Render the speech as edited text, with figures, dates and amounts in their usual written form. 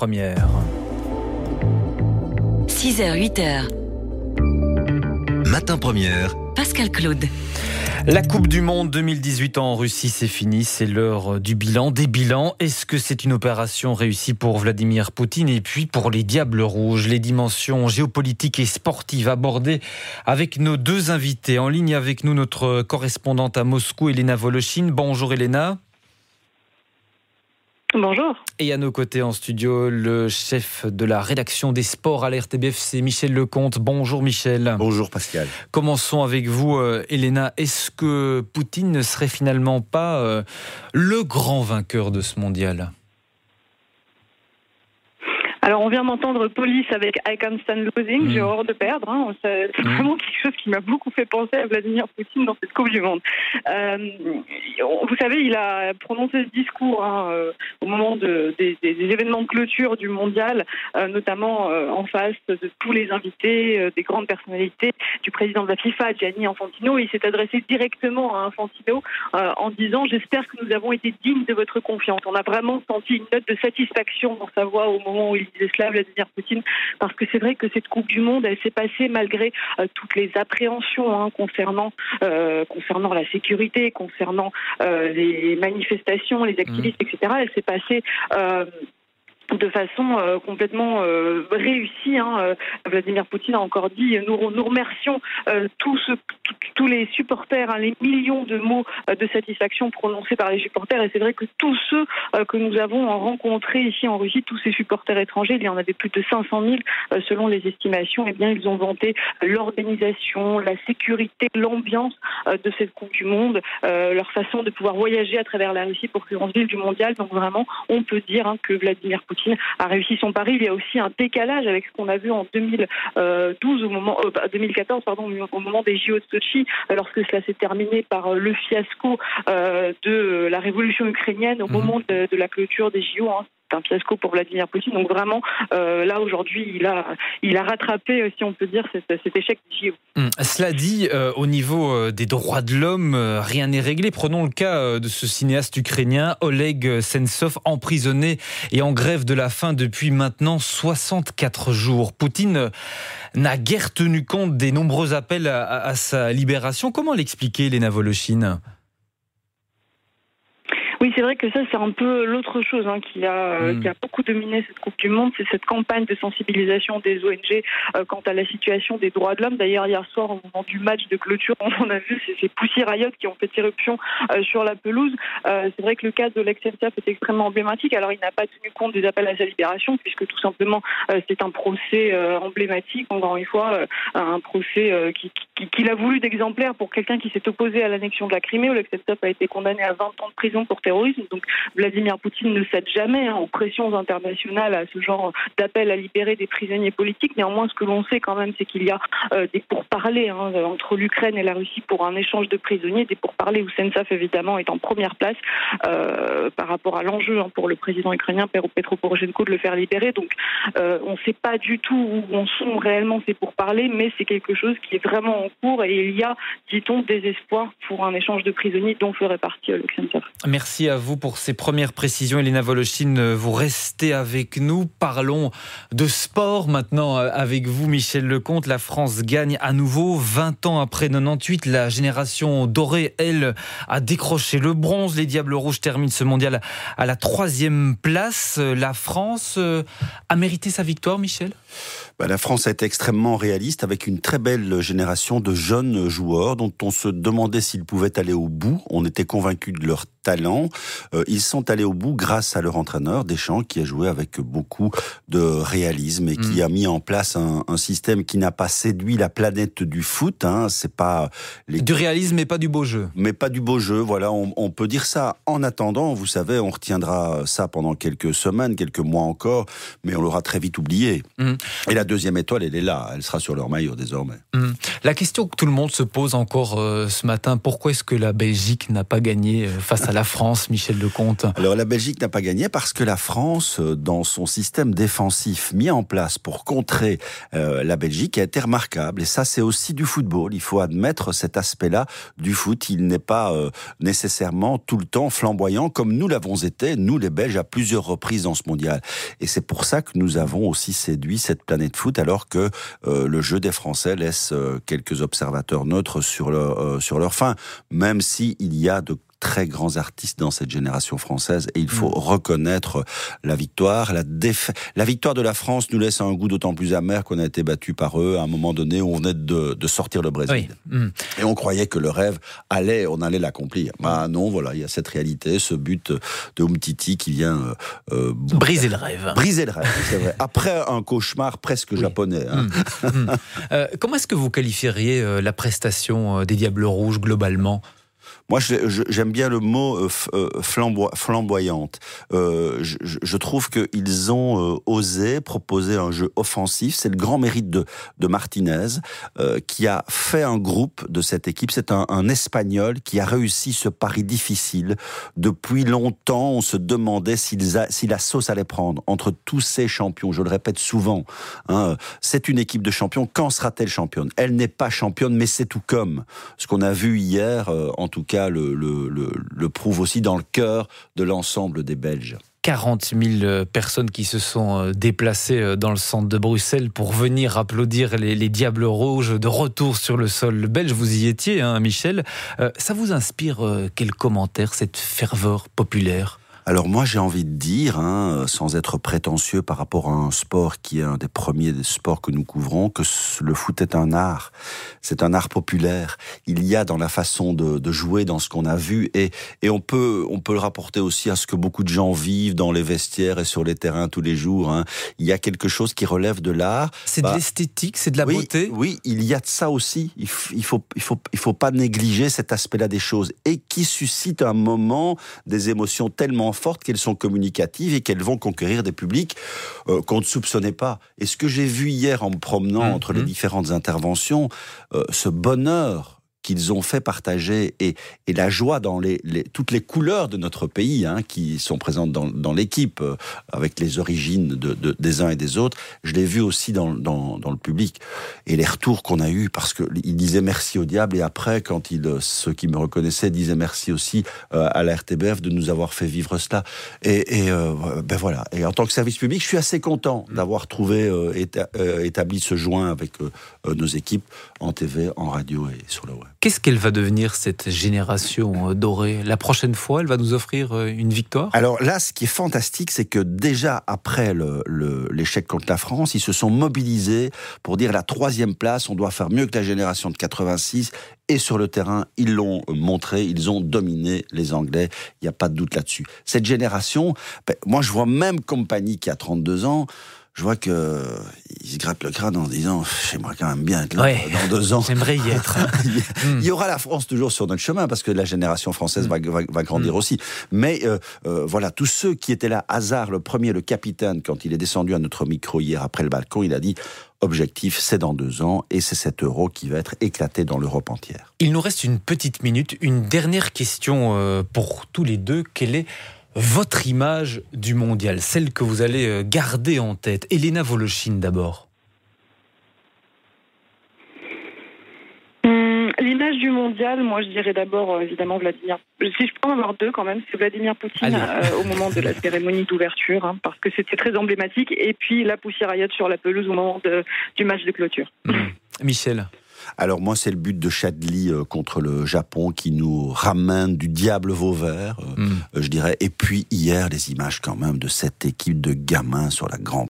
Première. 6h, 8h. Matin Première. Pascal Claude. La Coupe du Monde 2018 en Russie, c'est fini. C'est l'heure du bilan, des bilans. Est-ce que c'est une opération réussie pour Vladimir Poutine et puis pour les Diables Rouges? Les dimensions géopolitiques et sportives abordées avec nos deux invités. En ligne avec nous, notre correspondante à Moscou, Elena Voloshin. Bonjour Elena. Bonjour. Et à nos côtés en studio, le chef de la rédaction des sports à l'RTBF, c'est Michel Lecomte. Bonjour Michel. Bonjour Pascal. Commençons avec vous Elena. Est-ce que Poutine ne serait finalement pas le grand vainqueur de ce mondial ? Alors on vient d'entendre Police avec I Can't Stand Losing, j'ai horreur de perdre. C'est vraiment quelque chose qui m'a beaucoup fait penser à Vladimir Poutine dans cette Coupe du Monde. Vous savez, il a prononcé ce discours au moment des événements de clôture du mondial, notamment en face de tous les invités, des grandes personnalités, du président de la FIFA, Gianni Infantino. Il s'est adressé directement à Infantino en disant « J'espère que nous avons été dignes de votre confiance ». On a vraiment senti une note de satisfaction dans sa voix au moment où il disait cela, Vladimir Poutine, parce que c'est vrai que cette Coupe du Monde, elle s'est passée malgré toutes les appréhensions concernant la sécurité, concernant les manifestations, les activistes, etc. Elle s'est passée de façon complètement réussie. Vladimir Poutine a encore dit nous remercions tous les supporters, les millions de mots de satisfaction prononcés par les supporters. Et c'est vrai que tous ceux que nous avons rencontrés ici en Russie, tous ces supporters étrangers, il y en avait plus de 500 000 selon les estimations, eh bien ils ont vanté l'organisation, la sécurité, l'ambiance de cette Coupe du Monde, leur façon de pouvoir voyager à travers la Russie pour que l'on se vive du mondial. Donc vraiment, on peut dire que Vladimir Poutine a réussi son pari. Il y a aussi un décalage avec ce qu'on a vu en 2014, au moment des JO de Sochi, lorsque cela s'est terminé par le fiasco de la révolution ukrainienne au moment de la clôture des JO. C'est un fiasco pour Vladimir Poutine. Donc vraiment, là aujourd'hui, il a rattrapé, si on peut dire, cet échec des JO. Cela dit, au niveau des droits de l'homme, rien n'est réglé. Prenons le cas de ce cinéaste ukrainien, Oleg Sentsov, emprisonné et en grève de la faim depuis maintenant 64 jours. Poutine n'a guère tenu compte des nombreux appels à sa libération. Comment l'expliquer, Elena Voloshin ? Oui, c'est vrai que ça, c'est un peu l'autre chose qui a beaucoup dominé cette Coupe du Monde, c'est cette campagne de sensibilisation des ONG quant à la situation des droits de l'homme. D'ailleurs, hier soir, au moment du match de clôture, on a vu ces Pussy Riot qui ont fait irruption sur la pelouse. C'est vrai que le cas d'Oleg Sentsov est extrêmement emblématique. Alors, il n'a pas tenu compte des appels à sa libération, puisque tout simplement, c'est un procès emblématique, encore une fois, un procès qu'il a voulu d'exemplaire pour quelqu'un qui s'est opposé à l'annexion de la Crimée. Oleg Sentsov a été condamné à 20 ans de prison pour terrorisme. Donc Vladimir Poutine ne cède jamais aux pressions internationales à ce genre d'appel à libérer des prisonniers politiques. Néanmoins, ce que l'on sait quand même, c'est qu'il y a des pourparlers entre l'Ukraine et la Russie pour un échange de prisonniers, des pourparlers où Sentsov évidemment est en première place par rapport à l'enjeu pour le président ukrainien Petro Poroshenko de le faire libérer. Donc on ne sait pas du tout où en sont réellement ces pourparlers, mais c'est quelque chose qui est vraiment en cours et il y a, dit-on, des espoirs pour un échange de prisonniers dont ferait partie Oleg Sentsov. Merci à vous pour ces premières précisions. Elena Voloshin, vous restez avec nous. Parlons de sport maintenant avec vous, Michel Lecomte. La France gagne à nouveau 20 ans après 98. La génération dorée, elle, a décroché le bronze. Les Diables Rouges terminent ce mondial à la 3e place. La France a mérité sa victoire, Michel ? La France a été extrêmement réaliste avec une très belle génération de jeunes joueurs dont on se demandait s'ils pouvaient aller au bout. On était convaincus de leur talent. Ils sont allés au bout grâce à leur entraîneur, Deschamps, qui a joué avec beaucoup de réalisme et qui a mis en place un système qui n'a pas séduit la planète du foot. C'est pas du réalisme, mais pas du beau jeu. Mais pas du beau jeu, voilà, on peut dire ça. En attendant, vous savez, on retiendra ça pendant quelques semaines, quelques mois encore, mais on l'aura très vite oublié. Et la deuxième étoile, elle est là, elle sera sur leur maillot désormais. La question que tout le monde se pose encore ce matin, pourquoi est-ce que la Belgique n'a pas gagné face à la France, Michel Lecomte? Alors la Belgique n'a pas gagné parce que la France, dans son système défensif mis en place pour contrer la Belgique, a été remarquable. Et ça, c'est aussi du football. Il faut admettre cet aspect-là du foot. Il n'est pas nécessairement tout le temps flamboyant comme nous l'avons été, nous les Belges, à plusieurs reprises dans ce mondial. Et c'est pour ça que nous avons aussi séduit cette planète foot, alors que le jeu des Français laisse quelques observateurs neutres sur leur fin, même si il y a de très grands artistes dans cette génération française et il faut reconnaître la victoire. La victoire de la France nous laisse un goût d'autant plus amer qu'on a été battu par eux à un moment donné où on venait de sortir le Brésil. Oui. Et on croyait que le rêve on allait l'accomplir. Bah non, voilà, il y a cette réalité, ce but de Umtiti qui vient briser le rêve. Briser le rêve, c'est vrai. Après un cauchemar presque japonais. Hein. Comment est-ce que vous qualifieriez la prestation des Diables Rouges globalement ? Moi, j'aime bien le mot flamboyante. Je trouve qu'ils ont osé proposer un jeu offensif. C'est le grand mérite de Martinez, qui a fait un groupe de cette équipe. C'est un Espagnol qui a réussi ce pari difficile. Depuis longtemps, on se demandait si la sauce allait prendre entre tous ces champions. Je le répète souvent, hein, c'est une équipe de champions. Quand sera-t-elle championne ? Elle n'est pas championne, mais c'est tout comme. Ce qu'on a vu hier, en tout cas, le prouve aussi dans le cœur de l'ensemble des Belges. 40 000 personnes qui se sont déplacées dans le centre de Bruxelles pour venir applaudir les Diables Rouges de retour sur le sol belge. Vous y étiez, hein, Michel. Ça vous inspire quel commentaire, cette ferveur populaire ? Alors moi j'ai envie de dire, sans être prétentieux par rapport à un sport qui est un des premiers des sports que nous couvrons, que le foot est un art. C'est un art populaire. Il y a dans la façon de jouer, dans ce qu'on a vu, et on peut le rapporter aussi à ce que beaucoup de gens vivent dans les vestiaires et sur les terrains tous les jours. Hein. Il y a quelque chose qui relève de l'art. C'est de l'esthétique, c'est de la beauté. Oui, il y a de ça aussi. Il faut pas négliger cet aspect-là des choses et qui suscite un moment des émotions tellement fortes qu'elles sont communicatives et qu'elles vont conquérir des publics qu'on ne soupçonnait pas. Et ce que j'ai vu hier en me promenant entre les différentes interventions, ce bonheur qu'ils ont fait partager et la joie dans toutes les couleurs de notre pays, hein, qui sont présentes dans l'équipe, avec les origines des uns et des autres, je l'ai vu aussi dans le public. Et les retours qu'on a eus, parce qu'ils disaient merci au diable, et après, quand ceux qui me reconnaissaient disaient merci aussi à la RTBF de nous avoir fait vivre cela. Ben voilà. Et en tant que service public, je suis assez content d'avoir trouvé, établi ce joint avec nos équipes en TV, en radio et sur le web. Qu'est-ce qu'elle va devenir, cette génération dorée ? La prochaine fois, elle va nous offrir une victoire ? Alors là, ce qui est fantastique, c'est que déjà après l'échec contre la France, ils se sont mobilisés pour dire la 3e place, on doit faire mieux que la génération de 86. Et sur le terrain, ils l'ont montré, ils ont dominé les Anglais, il n'y a pas de doute là-dessus. Cette génération, moi je vois même Kompany qui a 32 ans, je vois qu'il se gratte le crâne en se disant « J'aimerais quand même bien être là dans 2 ans. » J'aimerais y être. Il y aura la France toujours sur notre chemin, parce que la génération française va grandir aussi. Mais voilà, tous ceux qui étaient là, Hazard, le premier, le capitaine, quand il est descendu à notre micro hier après le balcon, il a dit « Objectif, c'est dans 2 ans, et c'est cet euro qui va être éclaté dans l'Europe entière. » Il nous reste une petite minute, une dernière question pour tous les deux. Quelle est votre image du mondial, celle que vous allez garder en tête? Elena Voloshin d'abord. L'image du mondial, moi je dirais d'abord évidemment Vladimir. Si je peux en avoir 2 quand même, c'est Vladimir Poutine au moment de la cérémonie d'ouverture, hein, parce que c'était très emblématique, et puis la poussiéraillette sur la pelouse au moment du match de clôture. Michel. Alors moi, c'est le but de Chadli contre le Japon qui nous ramène du diable Vauvert, je dirais. Et puis hier, les images quand même de cette équipe de gamins sur la grande